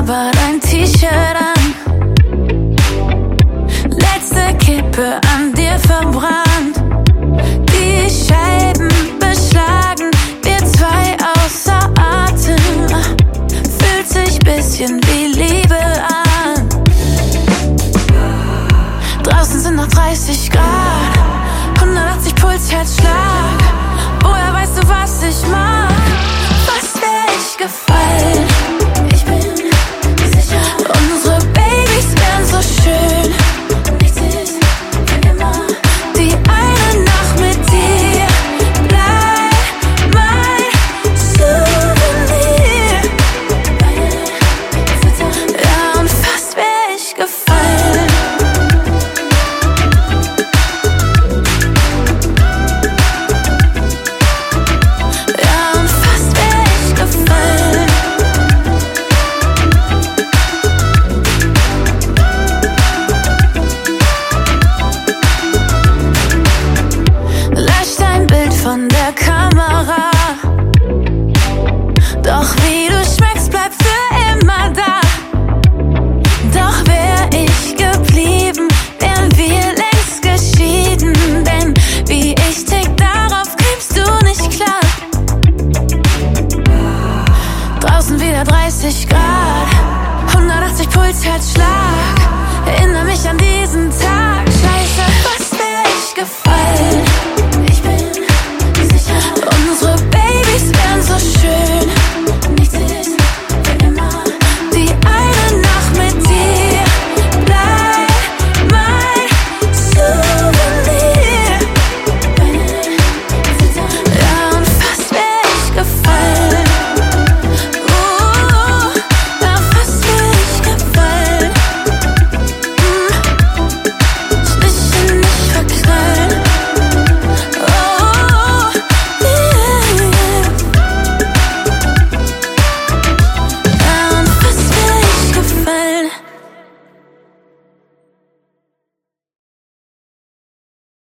aber dein T-Shirt an. Letzte Kippe an dir verbrannt. Die Scheiben beschlagen, wir zwei außer Atem. Fühlt sich bisschen wie Liebe an. Draußen sind noch 30 Grad, 180 Puls, Herzschlag. Woher weißt du, was ich mag? Was wär ich gefallen? Ich bin sicher, unsere Babys wären so schön.